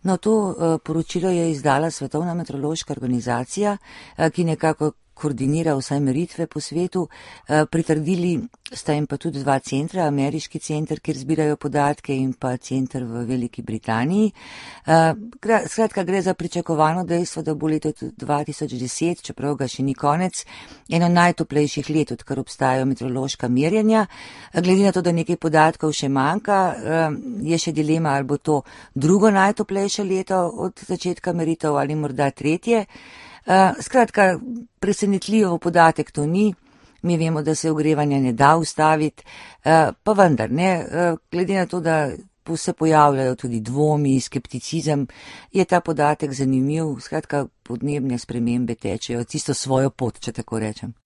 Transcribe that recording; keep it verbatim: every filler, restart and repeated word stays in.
No, to uh, poročilo je izdala Svetovna meteorološka organizacija, uh, ki nekako koordinira vsaj meritve po svetu. Uh, pritrdili sta jim pa tudi dva centra, ameriški center, kjer zbirajo podatke, in pa center v Veliki Britaniji. Uh, skratka, gre za pričakovano dejstvo, da bo leto dva tisoč deset, čeprav ga še ni konec, eno najtoplejših let, odkar obstajajo meteorološka merjenja. Glede na to, da nekaj podatkov še manjka, je še dilema, ali bo to drugo najtoplejše leto od začetka meritev ali morda tretje. Skratka, presenetljivo podatek to ni. Mi vemo, da se ogrevanja ne da ustaviti, pa vendar ne, glede na to, da se pojavljajo tudi dvomi, skepticizem, je ta podatek zanimiv. Skratka, podnebne spremembe tečejo tisto svojo pot, če tako rečem.